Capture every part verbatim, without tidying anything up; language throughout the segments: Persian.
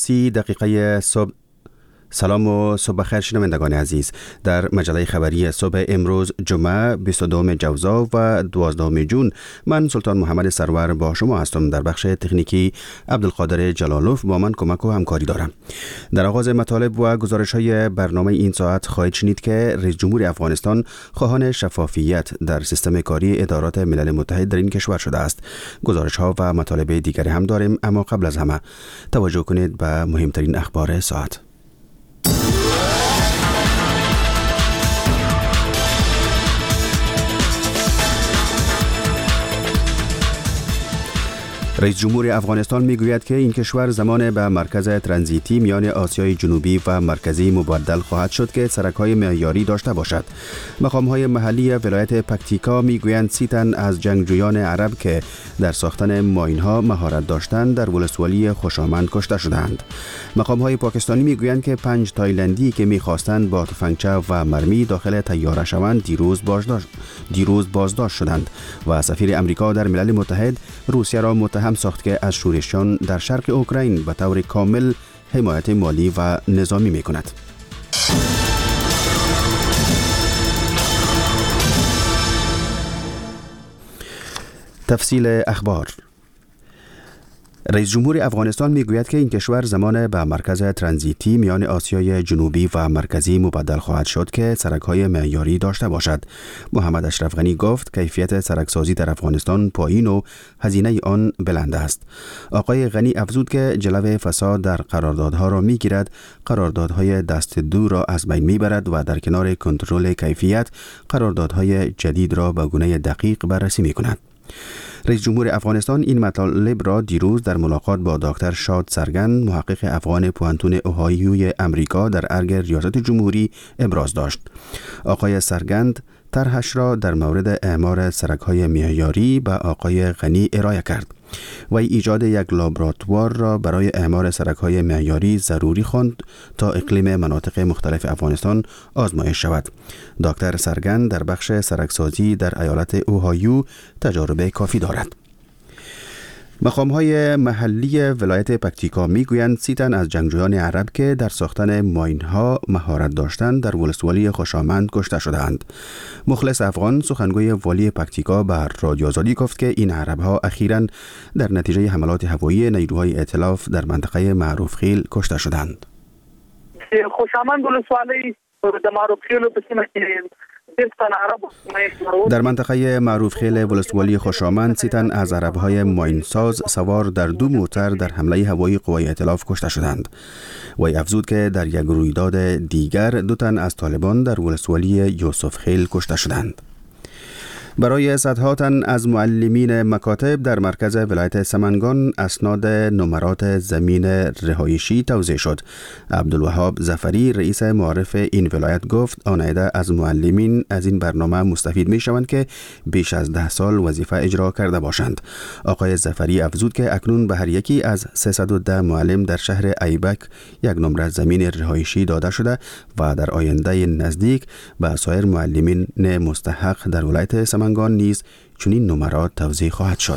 سی دقیقه صبح. سلام و صبح بخیر شنوندگان عزیز. در مجله خبری صبح امروز جمعه بیست و دوم جوزا و دوازدهم جون من سلطان محمد سرور با شما هستم. در بخش تکنیکی عبدالقادر جلالوف با من کمک و همکاری دارم. در آغاز مطالب و گزارش های برنامه این ساعت خواهید شنید که رئیس جمهور افغانستان خواهان شفافیت در سیستم کاری ادارات ملل متحد در این کشور شده است. گزارش ها و مطالب دیگری هم داریم، اما قبل از همه توجه کنید به مهمترین اخبار ساعت. رئیس جمهور افغانستان میگوید که این کشور زمان به مرکز ترانزیتی میان آسیای جنوبی و مرکزی مبدل خواهد شد که سرک‌های معیاری داشته باشد. مقام‌های محلی ولایت پکتیکا میگویند سی تن از جنگجویان عرب که در ساختن ماین‌ها مهارت داشتند در ولسوالی خوشامند کشته شدند. مقام‌های پاکستانی میگویند که پنج تایلندی که می‌خواستند با تفنگچه و مرمی داخل طیاره شوند دیروز بازداشت دیروز بازداشت شدند و سفیر امریکا در ملل متحد روسیه را متهم ساخت که از شورشیان در شرق اوکراین به طور کامل حمایت مالی و نظامی می‌کند. تفصیل اخبار. رئیس جمهور افغانستان میگوید که این کشور زمان به مرکز ترانزیتی میان آسیای جنوبی و مرکزی مبدل خواهد شد که سرک‌های معیاری داشته باشد. محمد اشرف غنی گفت کیفیت سرکسازی در افغانستان پایین و هزینه آن بلند است. آقای غنی افزود که جلوه فساد در قراردادها را میگیرد، قراردادهای دست دو را از بین میبرد و در کنار کنترل کیفیت قراردادهای جدید را به گونه دقیق بررسی میکند. رئیس جمهور افغانستان این مطالب را دیروز در ملاقات با دکتر شاد سرگند، محقق افغان پوهنتون اوهایوی امریکا در ارگ ریاست جمهوری ابراز داشت. آقای سرگند طرحش را در مورد اعمار سرک‌های معیاری به آقای غنی ارائه کرد و ایجاد یک لابراتوار را برای اعمار سرک‌های معیاری ضروری خواند تا اقلیم مناطق مختلف افغانستان آزمایش شود. دکتر سرگند در بخش سرکسازی در ایالت اوهایو تجربه کافی دارد. مقام‌های محلی ولایت پکتیکا میگویند سی تن از جنگجویان عرب که در ساختن ماین‌ها مهارت داشتند در ولسوالی خوشامند کشته شدند. مخلص افغان سخنگوی والی پکتیکا به رادیو آزادی گفت که این عرب‌ها اخیراً در نتیجه حملات هوایی نیروهای ائتلاف در منطقه معروف خیل کشته شدند. خوشامند ولسوالی در معروف خیل په سیمه کې در منطقه معروف خیل ولسوالی خوشامند سی تن از عرب‌های ماینساز سوار در دو موتر در حمله هوایی قوای ائتلاف کشته شدند. وی افزود که در یک رویداد دیگر دو تن از طالبان در ولسوالی یوسف خیل کشته شدند. برای صدها تن از معلمین مکاتب در مرکز ولایت سمنگان اسناد نمرات زمین رهایشی توزیع شد. عبدالوهاب ظفری رئیس معارف این ولایت گفت آن عده از معلمین از این برنامه مستفید می شوند که بیش از ده سال وظیفه اجرا کرده باشند. آقای ظفری افزود که اکنون به هر یکی از سیصد و ده معلم در شهر ایبک یک نمره زمین رهایشی داده شده و در آینده نزدیک به سایر معلمین مستحق در ولایت سمنگان نیز چنین نمرات توزیع خواهد شد.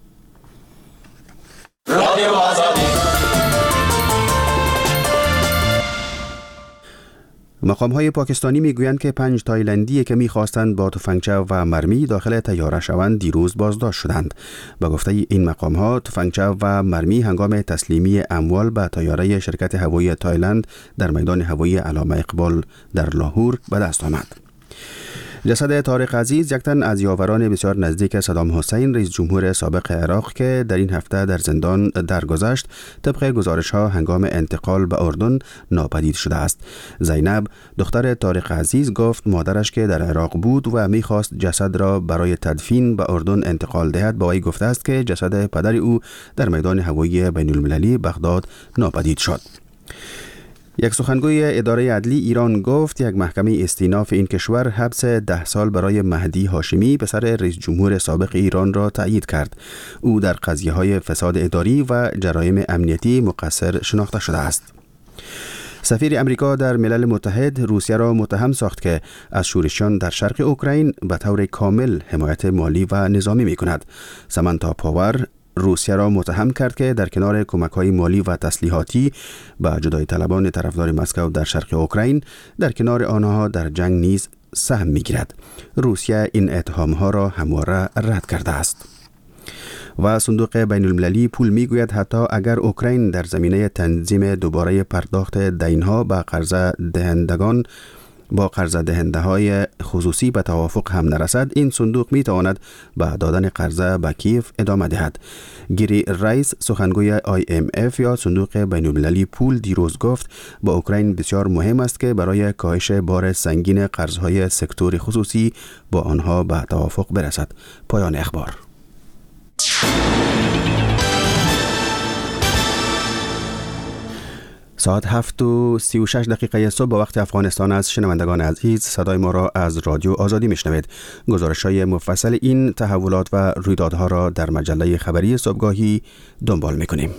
مقام‌های پاکستانی میگویند که پنج تایلندی که می‌خواستند با تفنگچه و مرمی داخل طیاره شوند دیروز بازداشت شدند. به گفته این مقام‌ها تفنگچه و مرمی هنگام تسلیمی اموال به طیاره شرکت هوایی تایلند در میدان هوایی علامه اقبال در لاهور به دست آمد. جسد طارق عزیز، یک تن از یاوران بسیار نزدیک صدام حسین رئیس جمهور سابق عراق که در این هفته در زندان درگذشت، طبق گزارش‌ها هنگام انتقال به اردن ناپدید شده است. زینب دختر طارق عزیز گفت مادرش که در عراق بود و می‌خواست جسد را برای تدفین به اردن انتقال دهد با وی گفته است که جسد پدر او در میدان هوایی بین‌المللی بغداد ناپدید شد. یک سخنگوی اداره عدلی ایران گفت یک محکمه استیناف این کشور حبس ده سال برای مهدی هاشمی پسر رئیس جمهور سابق ایران را تأیید کرد. او در قضیه‌های فساد اداری و جرایم امنیتی مقصر شناخته شده است. سفیر امریکا در ملل متحد روسیه را متهم ساخت که از شورشیان در شرق اوکراین به طور کامل حمایت مالی و نظامی می کند. سمانتا پاور روسیه را متهم کرد که در کنار کمک‌های مالی و تسلیحاتی به جدای طلبان طرفدار مسکو در شرق اوکراین، در کنار آنها در جنگ نیز سهم می‌گیرد. روسیه این اتهام‌ها را همواره رد کرده است. و صندوق بین المللی پول میگوید حتی اگر اوکراین در زمینه تنظیم دوباره پرداخت دینها به قرض دهندگان با قرض دهنده های خصوصی به توافق هم نرسد، این صندوق می تواند به دادن قرض به کیف ادامه دهد. گیری رئیس سخنگوی آی ام اف یا صندوق بین المللی پول دیروز گفت با اوکراین بسیار مهم است که برای کاهش بار سنگین قرضهای سکتور خصوصی با آنها به توافق برسد. پایان اخبار. ساعت هفت و سی و شش دقیقه صبح به وقت افغانستان از شنوندگان عزیز صدای ما را از رادیو آزادی میشنوید. گزارش‌های مفصل این تحولات و رویدادها را در مجله خبری صبحگاهی دنبال می‌کنیم.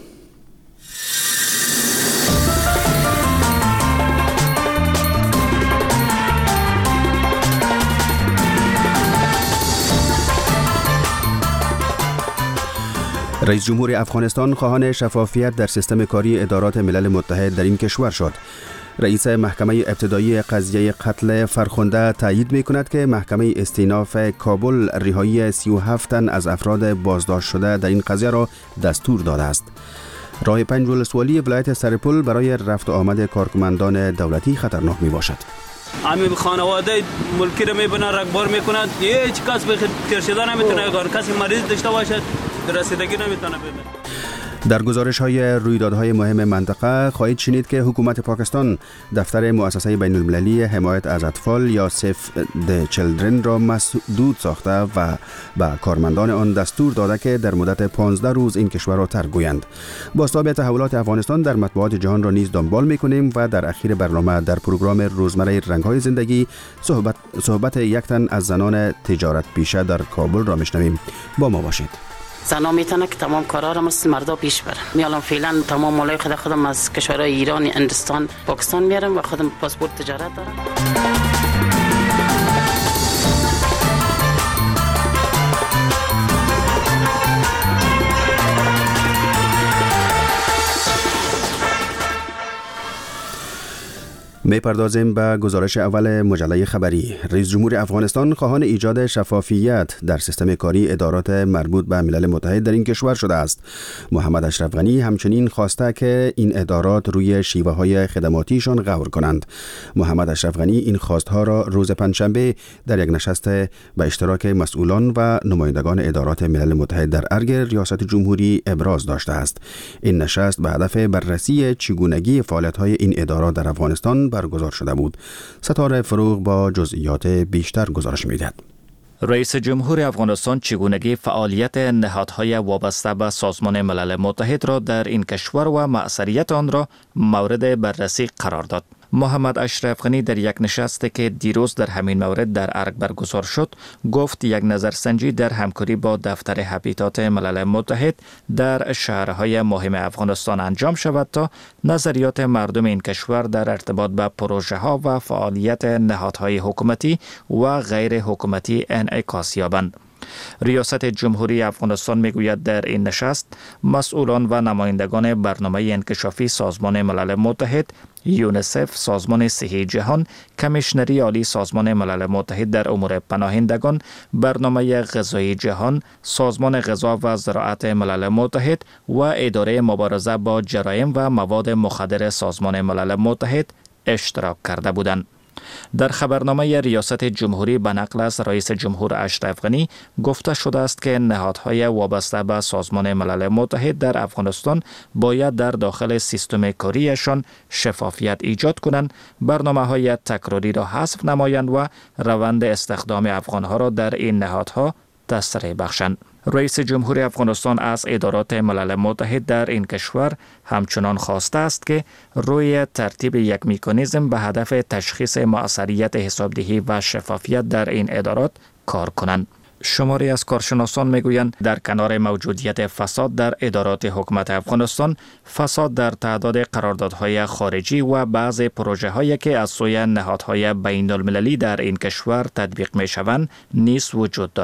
رئیس جمهور افغانستان خواهان شفافیت در سیستم کاری ادارات ملل متحد در این کشور شد. رئیس محکمه ابتدایی قضیه قتل فرخنده تایید می کند که محکمه استیناف کابل رهایی سی و هفت تن از افراد بازداشت شده در این قضیه را دستور داده است. راه پنج ولسوالی ولایت سرپل برای رفت و آمد کارکنندان دولتی خطرناک می باشد. همین خانواده ملکی رو میبینن رگبار میکنند، هیچ کس به خیر شدن نمیتونه، کار کسی مریض داشته باشد رسیدگی نمیتونه بده. در گزارش های رویدادهای مهم منطقه خواهید شنید که حکومت پاکستان دفتر مؤسسه بین المللی حمایت از اطفال یا سیف د چیلدرن را مسدود ساخته و به کارمندان آن دستور داده که در مدت پانزده روز این کشور را ترک گویند. بازتاب تحولات افغانستان در مطبوعات جهان را نیز دنبال می‌کنیم و در اخیر برنامه در پروگرام روزمره رنگ‌های زندگی صحبت صحبت یک تن از زنان تجارت پیشه در کابل را میشنویم. با ما باشید. زنا میتونه که تمام کارا رو مثل مردا پیش بره. میالم فعلا تمام مالای خود خودم از کشورهای ایران، هندوستان، پاکستان میارم و خودم پاسپورت تجارت دارم. می‌پردازیم به گزارش اول مجله خبری. رئیس جمهور افغانستان خواهان ایجاد شفافیت در سیستم کاری ادارات مربوط به ملل متحد در این کشور شده است. محمد اشرف غنی همچنین خواسته که این ادارات روی شیوه‌های خدماتیشان غور کنند. محمد اشرف غنی این خواستها را روز پنجشنبه در یک نشست به اشتراک مسئولان و نمایندگان ادارات ملل متحد در ارگ ریاست جمهوری ابراز داشته است. این نشست به هدف بررسی چگونگی فعالیت‌های این ادارات در افغانستان برگزار شده بود. ستاره فروغ با جزئیات بیشتر گزارش می‌دهد. رئیس جمهور افغانستان چگونگی فعالیت نهادهای وابسته به سازمان ملل متحد را در این کشور و مأثریت آن را مورد بررسی قرار داد. محمد اشرف غنی در یک نشستی که دیروز در همین مورد در ارگ برگزار شد گفت یک نظرسنجی در همکاری با دفتر هابیتات ملل متحد در شهرهای مهم افغانستان انجام شود تا نظریات مردم این کشور در ارتباط به پروژه ها و فعالیت نهادهای حکومتی و غیر حکومتی انعکاس یابند. ریاست جمهوری افغانستان میگوید در این نشست مسئولان و نمایندگان برنامه انکشافی سازمان ملل متحد، یونیسف، سازمان صحی جهان، کمیشنری عالی سازمان ملل متحد در امور پناهندگان، برنامه غذایی جهان، سازمان غذا و زراعت ملل متحد و اداره مبارزه با جرایم و مواد مخدر سازمان ملل متحد اشتراک کرده بودند. در خبرنامه ریاست جمهوری به نقل از رئیس جمهور اشرف غنی گفته شده است که نهادهای وابسته به سازمان ملل متحد در افغانستان باید در داخل سیستم کاریشان شفافیت ایجاد کنند، برنامه‌های تکراری را حذف نمایند و روند استخدام افغانها را در این نهادها تسریع بخشند. رئیس جمهور افغانستان از ادارات ملل متحد در این کشور همچنان خواسته است که روی ترتیب یک مکانیزم به هدف تشخیص مؤثریت حسابدهی و شفافیت در این ادارات کار کنند. شماری از کارشناسان میگویند در کنار موجودیت فساد در ادارات حکومت افغانستان، فساد در تعداد قراردادهای خارجی و بعض پروژه هایی که از سوی نهادهای بین المللی در این کشور تطبیق می شوند نیز وجود دارد.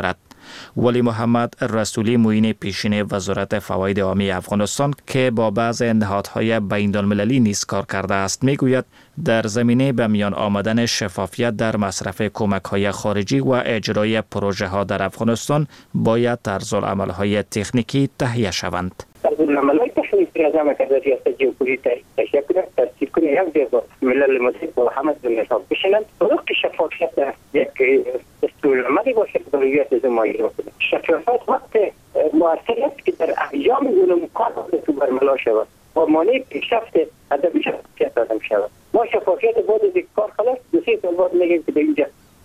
ولی محمد رسولی معین پیشین وزارت فواید عامی افغانستان که با بعض نهادهای بین‌المللی نیز کار کرده است میگوید در زمینه به میان آمدن شفافیت در مصرف کمک‌های خارجی و اجرای پروژه ها در افغانستان باید طرزالعمل‌های تکنیکی تهیه شوند. طرزالعمل‌های تکنیکی از همه که در ریاست جمهوری تشکیل کنند، ترتیب کنند، یک جای با ملل متحد با همه دنیا حساب بشینند. طرق شفافیت یک دستورالعملی باشه که برای زمانی را کنند. شفافیت وقت مؤثریت که در انجام علوم کار تو برملا شود و مانع پیشرفت ادبی شفافیت آدم شود. ما شفافیت بعد از کار خلاص دو سه سال بعد میگیم که در اینجا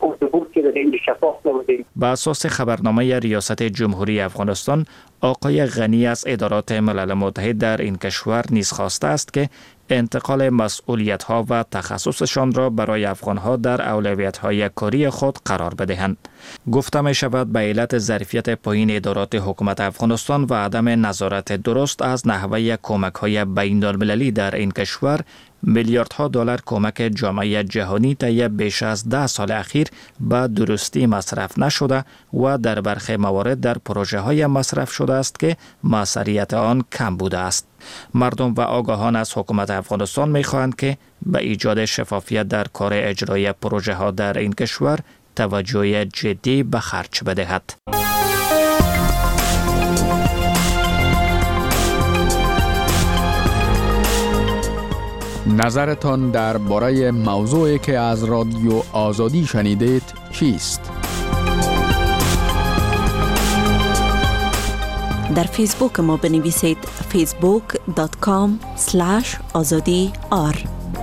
به اساس خبرنامه ریاست جمهوری افغانستان، آقای غنی از ادارات ملل متحد در این کشور نیز خواسته است که انتقال مسئولیت ها و تخصصشان را برای افغان ها در اولویت های کاری خود قرار بدهند. گفته می شود به علت ظرفیت پایین ادارات حکومت افغانستان و عدم نظارت درست از نحوه کمک های بین المللی در این کشور، میلیاردها دلار کمک جامعه جهانی طی بیش از ده سال اخیر به درستی مصرف نشده و در برخی موارد در پروژه های مصرف شده است که موثریت آن کم بوده است. مردم و آگاهان از حکومت افغانستان می خواهند که به ایجاد شفافیت در کار اجرای پروژه ها در این کشور توجه جدی به خرج بدهد. نظرتان درباره موضوعی که از رادیو آزادی شنیدید چیست؟ در فیسبوک ما بنویسید فیسبوک دات کام اسلش آزادی آر.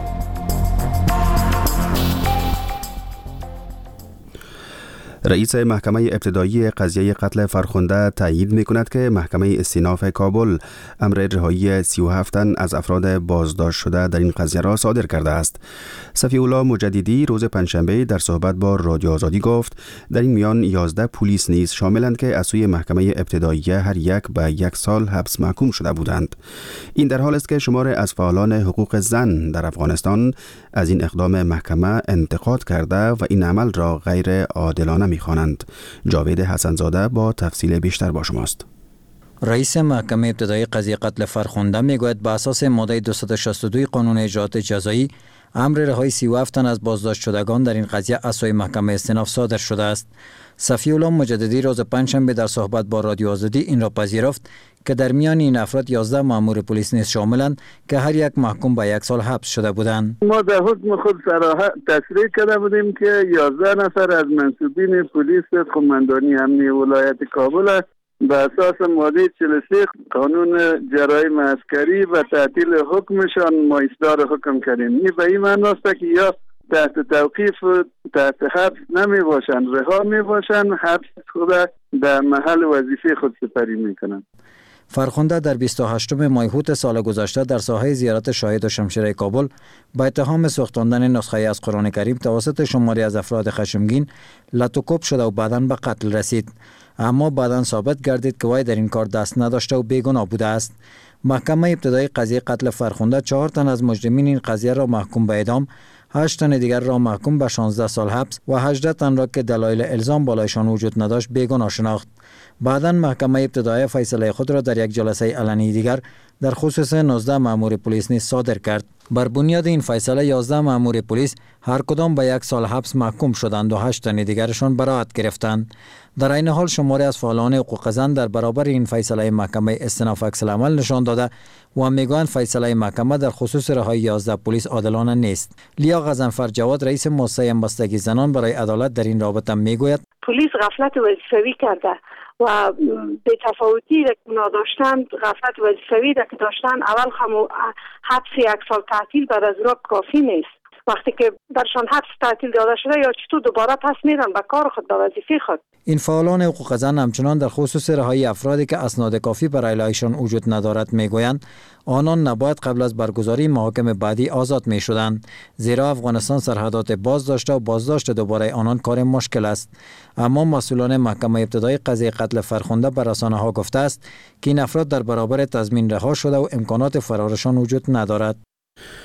رئیس محکمه ابتدایی قضیه قتل فرخنده تایید می‌کند که محکمه استیناف کابل امر رهایی سی و هفت تن از افراد بازداشت شده در این قضیه را صادر کرده است. صفی الله مجددی روز پنجشنبه در صحبت با رادیو آزادی گفت در این میان یازده پلیس نیز شاملند که از سوی محکمه ابتدایی هر یک به یک سال حبس محکوم شده بودند. این در حال است که شمار از فعالان حقوق زن در افغانستان از این اقدام محکمه انتقاد کرده و این عمل را غیر عادلانه می‌خوانند. جاوید حسنزاده با تفصیل بیشتر با شماست. رئیس محکمه ابتدایی قضیه قتل فرخنده میگوید به اساس ماده دویست و شصت و دو قانون اجراءات جزایی امر رهایی سی و هفت تن از بازداشت شدگان در این قضیه از سوی محکمه استیناف صادر شده است. صفی الله مجددی روز پنجشنبه در صحبت با رادیو آزادی این را پذیرفت که در میان این افراد یازده مأمور پلیس نیز شاملند که هر یک محکوم به یک سال حبس شده بودند. ما در حکم خود صراحت تصریح کرده بودیم که یازده نفر از منصوبین پلیس قماندانی امنیه ولایت کابل به اساس ماده چهل و سه قانون جرایم عسکری و تعطیل حکمشان ما اصدار حکم کردیم. این به این معنی است که یا تحت توقیف تحت حبس نمی باشند، رها می باشند، حبس خود در محل وظیفه خود سپری می کنند. فرخنده در بیست و هشتم ماه هوت سال گذشته در ساحه زیارت شاهد و شمشیره کابل با اتهام سوختاندن نسخه از قرآن کریم توسط شماری از افراد خشمگین لطوکوب شده و بعداً به قتل رسید. اما بعداً ثابت گردید که وی در این کار دست نداشته و بیگناه بوده است. محکمه ابتدایی قضیه قتل فرخنده چهار تن از مجرمین این قضیه را محکوم به اعدام، هشت تن دیگر را محکوم به شانزده سال حبس و هجده تن را که دلایل الزام بالایشان وجود نداشت بیگناه شناخت. بعداً محکمه ابتدایی فیصله خود را در یک جلسه علنی دیگر در خصوص نوزده مأمور پلیس نیز صادر کرد. بر بنیاد این فیصله یازده مأمور پلیس هر کدام به یک سال حبس محکوم شدند و هشت تن دیگرشان براءت گرفتند. در این حال شماری از فعالان حقوق زن در برابر این فیصله محکمه استیناف عکس العمل نشان داده و میگویند فیصله محکمه در خصوص رهایی یازده پلیس عادلانه نیست. لیا غضنفر جواد رئیس مؤسسه همبستگی زنان برای عدالت در این رابطه میگوید پلیس غفلت وظیفوی کرده و به تفاوتی که اونا داشتن غفلت وظیفوی که داشتن اول هم حبس یک سال تعطیل بعد از را کافی نیست. وقتی که درشان حبس تعطیل داده شده یا چطور دوباره پس میرن به کار خود به وظیفه خود. این فعالان حقوق زن همچنان در خصوص رهایی افرادی که اسناد کافی برای رهاییشان وجود ندارد میگویند آنان نباید قبل از برگزاری محاکم بعدی آزاد می شدند، زیرا افغانستان سرحدات بازداشته و بازداشت دوباره آنان کار مشکل است. اما مسئولان محکمه ابتدایی قضیه قتل فرخنده به رسانه‌ها گفته است که این افراد در برابر تضمین رها شده و امکانات فرارشان وجود ندارد.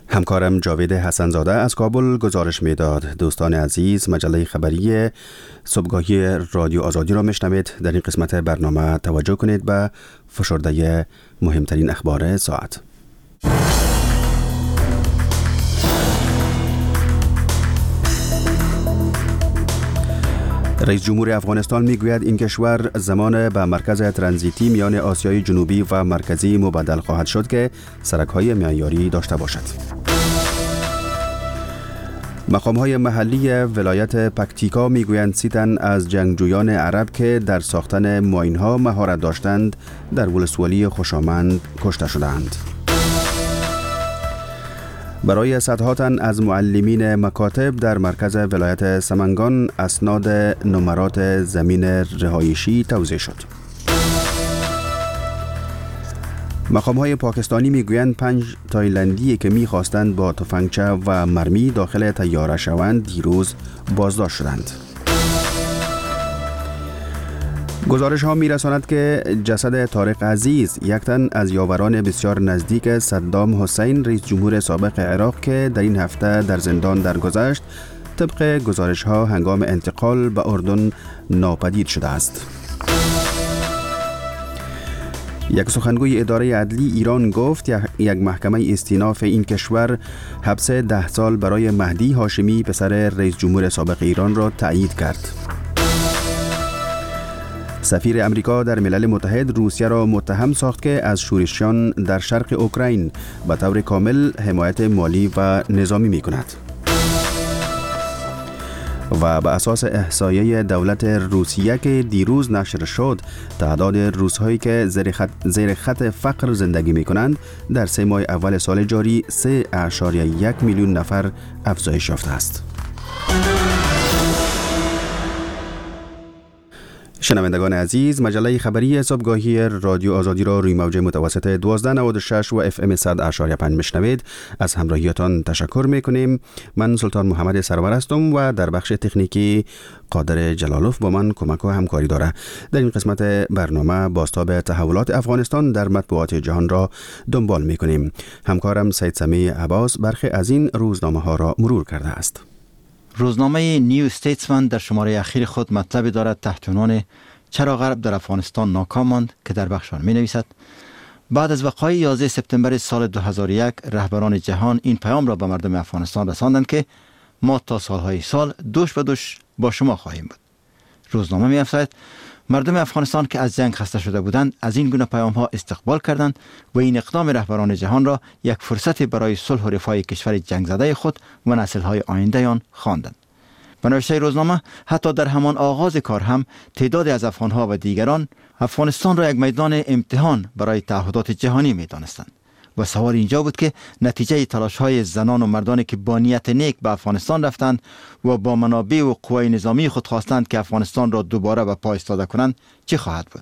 همکارم جاوید حسنزاده از کابل گزارش میداد. دوستان عزیز، مجله خبری صبحگاهی رادیو آزادی را میشنوید. در این قسمت برنامه توجه کنید به فشرده مهمترین اخبار ساعت. رئیس جمهور افغانستان میگوید این کشور زمان به مرکز ترانزیتی میان آسیای جنوبی و مرکزی مبادل خواهد شد که سرک‌های معیاری داشته باشد. مقام‌های محلی ولایت پکتیکا میگویند سی تن از جنگجویان عرب که در ساختن ماین‌ها مهارت داشتند در ولسوالی خوشامند کشته شدند. برای صدها تن از معلمین مکاتب در مرکز ولایت سمنگان اسناد نمرات زمین رهایشی توزیع شد. مقام‌های پاکستانی میگویند پنج تایلندی که می‌خواستند با تفنگچه و مرمی داخل طیاره شوند دیروز بازداشت شدند. گزارش ها می رساند که جسد طارق عزیز، یک تن از یاوران بسیار نزدیک صدام حسین رئیس جمهور سابق عراق که در این هفته در زندان درگذشت، طبق گزارش ها هنگام انتقال به اردن ناپدید شده است. یک سخنگوی اداره عدلی ایران گفت یک محکمه استیناف این کشور حبس ده سال برای مهدی هاشمی پسر رئیس جمهور سابق ایران را تایید کرد. سفیر امریکا در ملل متحد روسیه را متهم ساخت که از شورشیان در شرق اوکراین به طور کامل حمایت مالی و نظامی می کند. و به اساس احصایه دولت روسیه که دیروز نشر شد، تعداد روس‌هایی که زیر خط, زیر خط فقر زندگی می کنند در سه ماه اول سال جاری سه اعشاریه یک میلیون نفر افزایش یافته است. شنوندگان عزیز، مجله خبری صبحگاهی رادیو آزادی را روی موج متوسط دوازده نود و شش و اف ام صد اشاریه پنج میشنوید. از همراهیتان تشکر میکنیم. من سلطان محمد سرور هستم و در بخش تکنیکی قادر جلالوف با من کمک و همکاری داره. در این قسمت برنامه بازتاب تحولات افغانستان در مطبوعات جهان را دنبال میکنیم. همکارم سید سمی عباس برخی از این روزنامه ها را مرور کرده است. روزنامه نیو استیتسمن در شماره اخیر خود مطلبی دارد تحت عنوان چرا غرب در افغانستان ناکام ماند که در بخش آن می نویسد: بعد از وقایع یازده سپتامبر سال دو هزار و یک رهبران جهان این پیام را به مردم افغانستان رساندند که ما تا سالهای سال دوش به دوش با شما خواهیم بود. روزنامه می افزاید مردم افغانستان که از جنگ خسته شده بودند از این گونه پیام ها استقبال کردند و این اقدام رهبران جهان را یک فرصت برای صلح و رفاه کشور جنگ زده خود و نسل های آینده آن خواندند. به نوشته روزنامه حتی در همان آغاز کار هم تعدادی از افغان ها و دیگران افغانستان را یک میدان امتحان برای تعهدات جهانی می دانستند و سوال اینجا بود که نتیجه تلاش های زنان و مردانی که با نیت نیک به افغانستان رفتند و با منابع و قوای نظامی خود خواستند که افغانستان را دوباره به پا ایستاده کنند چه خواهد بود.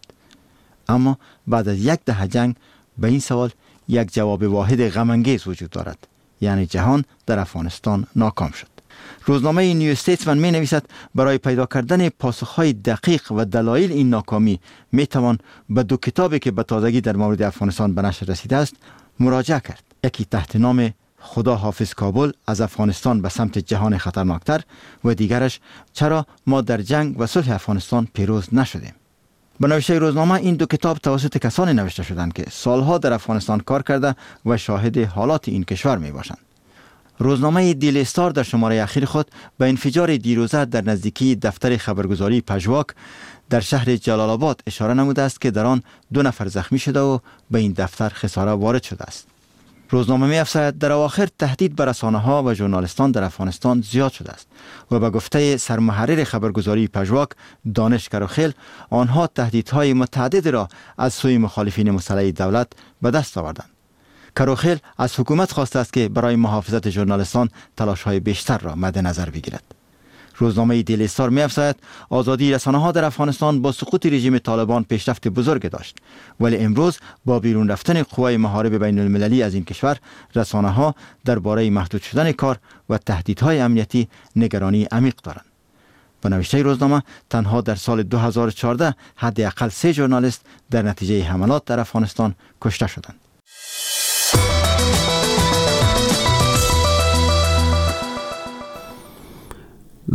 اما بعد از یک دهه جنگ به این سوال یک جواب واحد غم انگیز وجود دارد، یعنی جهان در افغانستان ناکام شد. روزنامه نیو استیتسمن می نویسد برای پیدا کردن پاسخهای دقیق و دلایل این ناکامی می توان به دو کتابی که به تازگی در مورد افغانستان به نشر رسیده است مراجعه کرد. یکی تحت نام خدا حافظ کابل از افغانستان به سمت جهان خطرناکتر و دیگرش چرا ما در جنگ و صلح افغانستان پیروز نشدیم. به نوشته روزنامه این دو کتاب توسط کسانی نوشته شدند که سالها در افغانستان کار کرده و شاهد حالات این کشور می باشند. روزنامه دیلی استار در شماره اخیر خود به انفجار دیروزه در نزدیکی دفتر خبرگزاری پژواک در شهر جلال آباد اشاره نموده است که در آن دو نفر زخمی شده و به این دفتر خساره وارد شده است. روزنامه می افزاید در اواخر تهدید بر رسانه‌ها و ژورنالیستان در افغانستان زیاد شده است و به گفته سرمحرر خبرگزاری پژواک دانش کروخیل آنها تهدیدهای متعدد را از سوی مخالفین مسلح دولت به دست آوردند. کروخیل از حکومت خواسته است که برای محافظت ژورنالیستان تلاش‌های بیشتر را مد نظر بگیرد. روزنامه دیلی استار می افزاید آزادی رسانه‌ها در افغانستان با سقوط رژیم طالبان پیشرفت بزرگ داشت، ولی امروز با بیرون رفتن قوای محارب بین المللی از این کشور رسانه‌ها درباره محدود شدن کار و تهدیدهای امنیتی نگرانی عمیق دارند. به نوشته روزنامه تنها در سال دو هزار و چهارده حداقل سه ژورنالیست در نتیجه حملات در افغانستان کشته شدند.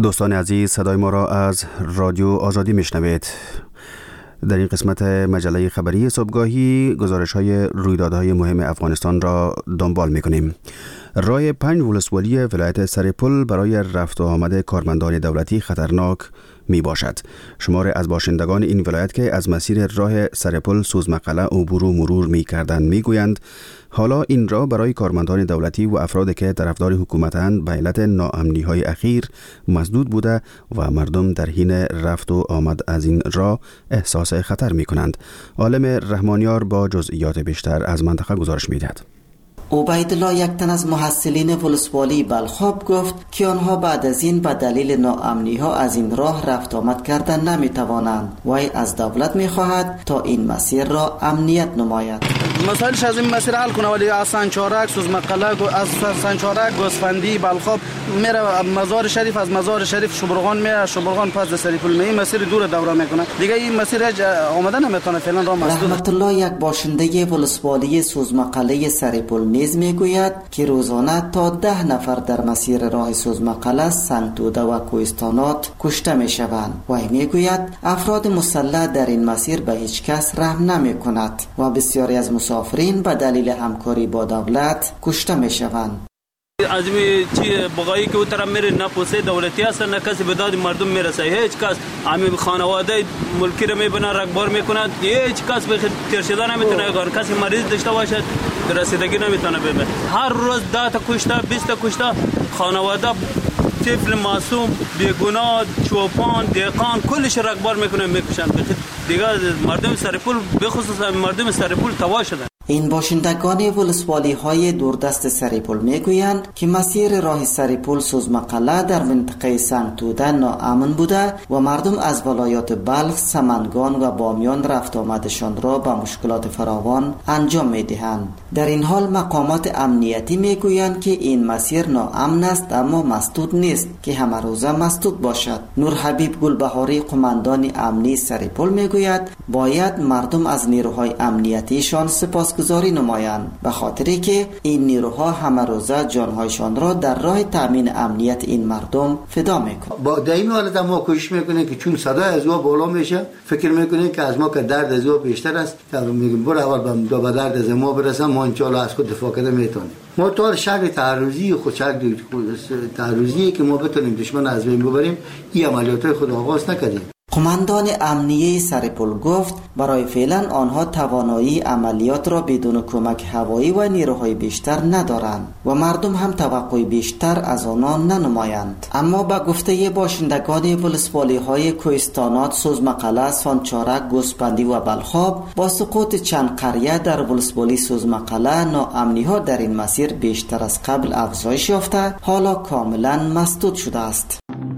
دوستان عزیز، صدای ما را از رادیو آزادی میشنوید. در این قسمت مجله خبری صبحگاهی گزارش های رویدادهای مهم افغانستان را دنبال میکنیم. راه پنج ولسوالی ولایت سرپل برای رفت و آمد کارمندان دولتی خطرناک می باشد. شمار از باشندگان این ولایت که از مسیر راه سرپل سوزمقله عبور و مرور می کردند می گویند حالا این راه برای کارمندان دولتی و افرادی که طرفدار حکومتند به علت ناامنی های اخیر مسدود بوده و مردم در حین رفت و آمد از این راه احساس خطر می کنند. عالم رحمانیار با جزئیات بیشتر از منطقه گزارش می دهد. عبیدالله، یک تن از محصلین ولسوالی بلخاب، گفت که آنها بعد از این به دلیل ناامنی ها از این راه رفت آمد کردن نمی توانند. وی از دولت می خواهد تا این مسیر را امنیت نماید. مسائلش از این مسیر حل کنه، ولی از سنچارک، سوزمقله، از سنچارک، گوسفندی، بلخاب میره مزار شریف، از مزار شریف شبرغان میره، شبرغان پس سرپل میره. این مسیر دور دوره میکنه دیگه. این مسیر آمده نمیتونه فعلا راه مسدود. رحمت الله، یک باشنده ولسوالی سوزمقله سرپل نیز میگوید که روزانه تا ده نفر در مسیر راه سوزمقله، سنگتوده و کوهستانات کشته میشوند. وی میگوید افراد مسلح در این مسیر به هیچ کس رحم نمی کند و بسیاری از مسافرین به دلیل همکاری با دولت کشته میشوند. از می چی بقایی که اون طرف میره نه پوسه دولتی هست نه کسی به داد مردم میرسه. هیچ کس همین خانواده ملکی رو میبنه رگبار میکنند. هیچ کس به تیر شدن نمیتونه. اگر کسی مریض داشته باشد رسیدگی نمیتونه ببره. هر روز ده تا کشته، بیست تا کشته خانواده، طفل معصوم، بیگناه، چوپان، دیقان کلش رگبار میکنه میکشن. دیگه مردم سرپل به خصوص مردم سرپل توا شدن. این باشندگان ولسوالی های دوردست سرپل میگویند که مسیر راه سرپل سوزمقله در منطقه سنگتوده ناامن بوده و مردم از ولایات بلخ، سمنگان و بامیان رفت آمدشان را به مشکلات فراوان انجام میدهند. در این حال مقامات امنیتی میگویند که این مسیر ناامن است اما مسدود نیست که همه روزه مسدود باشد. نور حبیب گلبهاری، قماندان امنی سرپل میگوید باید مردم از نیروهای امنیتیشان سپاس گزاری نمایند، به خاطری که این نیروها همه روزه جانهایشان را در راه تامین امنیت این مردم فدا میکنند. با دائمی حالت ما کوشش میکنیم که چون صدای از او بالا میشه فکر میکنیم که از ما که درد از او بیشتر است، که میگیم برو اول به درد از ما برسم، ما ان شاء الله از خود دفاع کنه میتونیم. ما تا شکل تعرضی خود شکل تعرضی که ما بتونیم دشمن از بین ببریم این عملیات خود آغاز نکردیم. قماندان امنیه سرپل گفت برای فعلا آنها توانایی عملیات را بدون کمک هوایی و نیروهای بیشتر ندارند و مردم هم توقع بیشتر از آنان ننمایند. اما با گفته باشندگان ولسوالی های کوهستانات، سوزمقله، سانچارک، گوسفندی و بلخاب، با سقوط چند قریه در ولسوالی سوزمقله ناامنی ها در این مسیر بیشتر از قبل افزایش یافته، حالا کاملا مسدود شده است.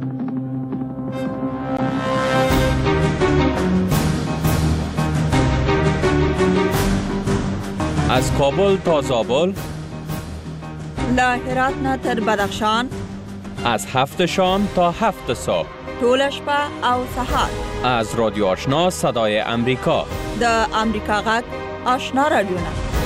از کابل تا زابل، له هرات نه تر بدخشان، از هفت شام تا هفت صبح، ټول شپه او سهار، از رادیو آشنا صدای امریکا، د امریکا غږ آشنا رادیو.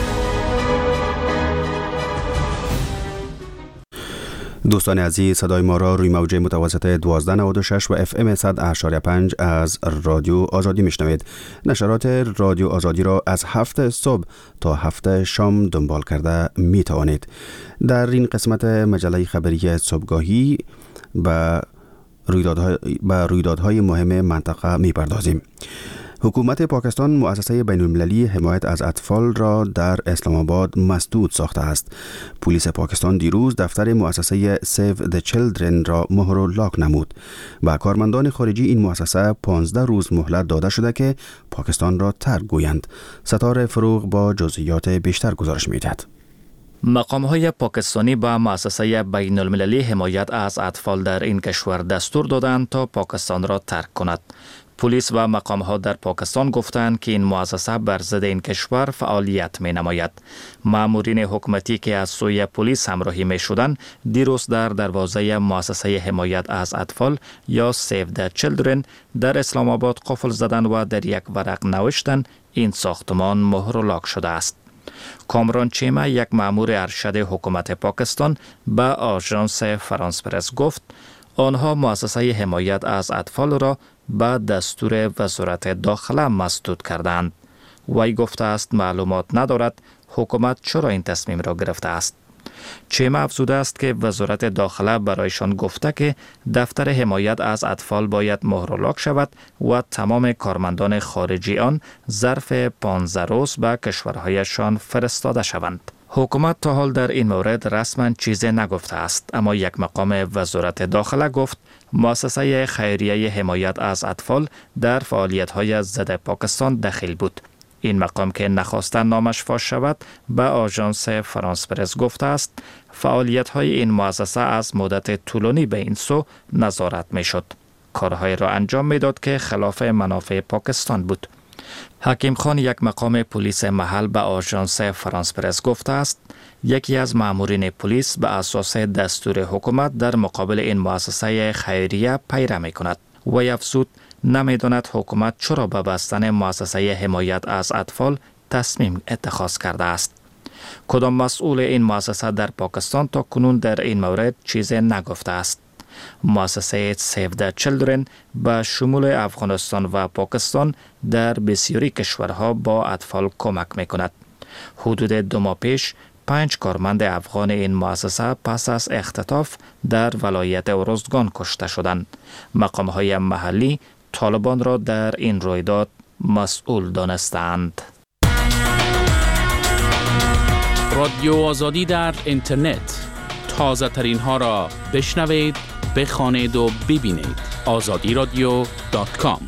دوستان عزیز، صدای ما را روی موج متوسط دوازده نود و شش و اف ام صد و هشت و پنج از رادیو آزادی میشنوید. نشرات رادیو آزادی را از هفت صبح تا هفت شام دنبال کرده می توانید. در این قسمت مجله خبری صبحگاهی به رویدادهای, به رویدادهای مهم منطقه می پردازیم. حکومت پاکستان مؤسسه بین المللی حمایت از اطفال را در اسلام آباد مسدود ساخته است. پلیس پاکستان دیروز دفتر مؤسسه سیو د چیلدرن را مهر و لاک نمود. به کارمندان خارجی این مؤسسه پانزده روز مهلت داده شده که پاکستان را ترک گویند. ستاره فروغ با جزئیات بیشتر گزارش می‌دهد. مقام‌های پاکستانی با مؤسسه بین المللی حمایت از اطفال در این کشور دستور دادند تا پاکستان را ترک کند. پلیس و مقام‌ها در پاکستان گفتند که این مؤسسه بر ضد این کشور فعالیت می‌نماید. مامورین حکومتی که از سوی پلیس همراهی می‌شدند دیروز در دروازه مؤسسه حمایت از اطفال یا سیو د چیلدرن در اسلام آباد قفل زدند و در یک ورق نوشتند این ساختمان مهر و لاک شده است. کامران چیمه، یک مامور ارشد حکومت پاکستان، به آژانس فرانس پرس گفت آنها مؤسسه حمایت از اطفال را به دستور وزارت داخله مسدود کردند. وی گفته است معلومات ندارد حکومت چرا این تصمیم را گرفته است. چیمه افزوده است که وزارت داخله برایشان گفته که دفتر حمایت از اطفال باید مهرلاک شود و تمام کارمندان خارجی آن ظرف پانزده روز به کشورهایشان فرستاده شوند. حکومت تا حال در این مورد رسما چیزی نگفته است، اما یک مقام وزارت داخله گفت مؤسسه خیریه حمایت از اطفال در فعالیت‌های ضد پاکستان دخیل بود. این مقام که نخواستن نامش فاش شود به آژانس فرانس پرس گفته است فعالیت‌های این مؤسسه از مدت طولانی به این سو نظارت می‌شد. کارهای را انجام می‌داد که خلاف منافع پاکستان بود. حکیم خان، یک مقام پلیس محل، به آژانس فرانس پرس گفته است یکی از مامورین پلیس به اساس دستور حکومت در مقابل این مؤسسه خیریه پیره می‌کند. و افزود نمی‌داند حکومت چرا به بستن مؤسسه حمایت از اطفال تصمیم اتخاذ کرده است. کدام مسئول این مؤسسه در پاکستان تا کنون در این مورد چیزی نگفته است. مؤسسه سیو د چیلدرن به شمول افغانستان و پاکستان در بسیاری کشورها با اطفال کمک می‌کند. حدود دو ماه پیش پنج کارمند افغان این مؤسسه پس از اختطاف در ولایت ارزگان کشته شدند. مقام‌های محلی طالبان را در این رویداد مسئول دانستند. رادیو آزادی در اینترنت، تازه ترین ها را بشنوید، بخوانید و ببینید. آزادی رادیو دات کام.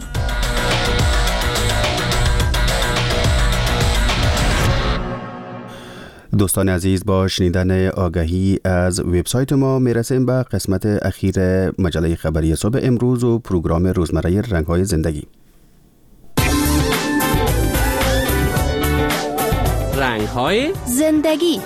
دوستان عزیز، با شنیدن آگهی از وبسایت ما میرسیم به قسمت اخیر مجله خبری صبح امروز و پروگرام روزمره رنگ‌های زندگی. رنگ‌های زندگی.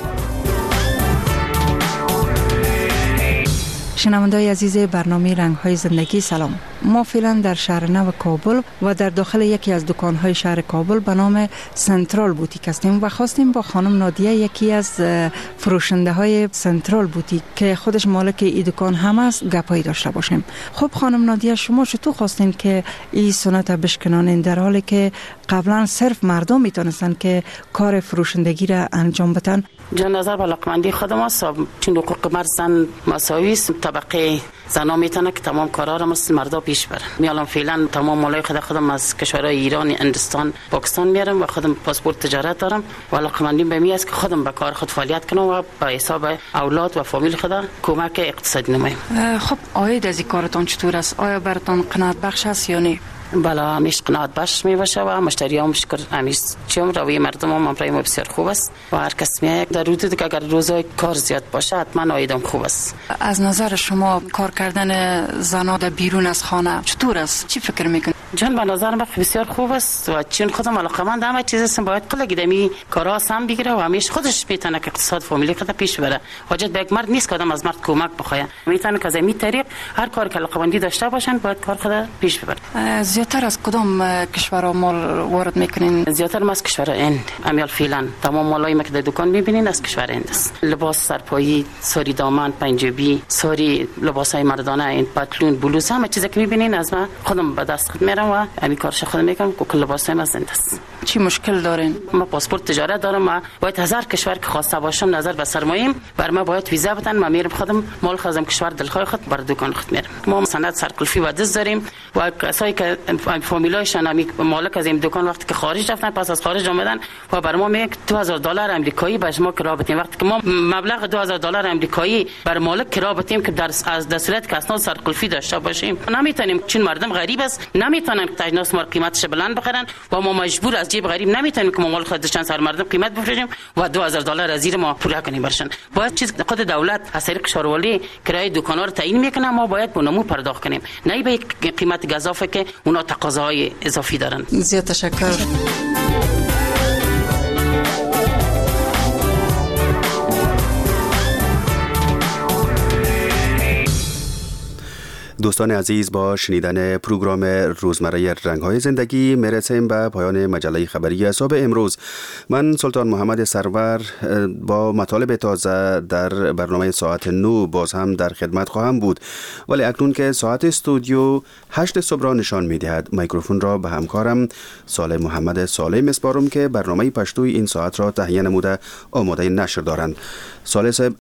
شنونده‌های عزیز برنامه رنگ‌های زندگی، سلام. ما فعلا در شهر نو کابل و در داخل یکی از دکان‌های شهر کابل به نام سنترال بوتیک هستیم و خواستیم با خانم نادیه، یکی از فروشنده‌های سنترال بوتیک که خودش مالک این دکان هم است، گپایی داشته باشیم. خب خانم نادیه، شما چطور خواستین که این سنت بشکنانین در حالی که قبلا صرف مردم میتونستن که کار فروشندگی را انجام بدن؟ جان نظر به علاقمندی خودم است، چون حقوق مرد زن مساوی است. طبقه زنا میتونه که تمام کارا را مثل مردا پیش بره. میالم فعلا تمام مالای خود خودم از کشورهای ایران، هندوستان، پاکستان میارم و خودم پاسپورت تجارت دارم و علاقمندیم به می است که خودم به کار خود فعالیت کنم و به حساب اولاد و فامیل خود کمک اقتصادی نمایم. خب عاید از این کارتون چطور است؟ آیا براتون قناعت بخش است یا نه؟ بله، همیشه قناعت بخش می باشه و مشتری هم شکر همیشه چون روی مردم هم برای ما بسیار خوب است و هر کس میاد در حدود که اگر روزای کار زیاد باشه حتما عایدم خوب است. از نظر شما کار کردن زنا در بیرون از خانه چطور است؟ چی فکر میکنید؟ جان به نظر من بسیار خوب است و چون خودم علاقمند همه چیز هستم باید کلا گدمی کارا سم بگیره و همیشه خودش میتونه که اقتصاد فامیلی خود پیش بره. حاجت به یک مرد نیست که آدم از مرد کمک بخواد. میتونه که از این طریق هر کار که علاقمندی داشته باشن باید کار خود پیش ببره. زیاتر از کدام کشورها مال وارد میکنین؟ زیاتر ما از کشور هند. امیال فعلا تمام مالایی که در دکان میبینین از کشور هند است. لباس سرپایی، ساری دامن، پنجابی، ساری لباسای مردانه، این پتلون، بلوز، همه چیزی که میبینین از من خودم به دست خود میارم و همین کارش خودم میکنم که کل لباسای من زنده است. چی مشکل دارین؟ ما پاسپورت تجارت دارم و باید هزار کشور که خواسته باشم نظر به سرمایه‌ام بر ما باید ویزا بدن. ما میرم خودم مال خودم کشور دلخواه خود بر دکان خود میرم. ما سند سرکلفی و دست داریم و کسایی که فامیلایشان همی مالک از این دکان وقتی که خارج رفتن پس از خارج آمدن و بر ما میگه دو هزار دلار آمریکایی به ما کرا بدیم. وقتی که ما مبلغ دو هزار دلار آمریکایی بر مالک کرا بدیم که در از در صورت که اسناد سرکلفی داشته باشیم نمیتونیم، چون مردم غریب است نمیتونن که تجناس مار قیمتش بلند بخرن و ما مجبور از جیب غریب نمیتونیم که ما مال خودشان سر مردم قیمت بفروشیم و دو هزار دلار از زیر ما پوره کنیم برشن. باید چیز خود دولت از طریق شاروالی کرایه دکانا رو تعیین میکنه، ما باید به نمو پرداخت کنیم، نه به قیمت گزافه که اونا تقاضاهای اضافی دارن. زیاد تشکر. دوستان عزیز، با شنیدن پروگرام روزمره رنگ‌های زندگی میرسیم به پایان مجله خبری صبح امروز. من سلطان محمد سرور با مطالب تازه در برنامه ساعت نه باز هم در خدمت خواهم بود، ولی اکنون که ساعت استودیو هشت صبح را نشان می‌دهد، میکروفون را به همکارم صالح محمد صالح میسپارم که برنامه پشتوی این ساعت را تهیه نموده آماده نشر دارند. صالح صاحب،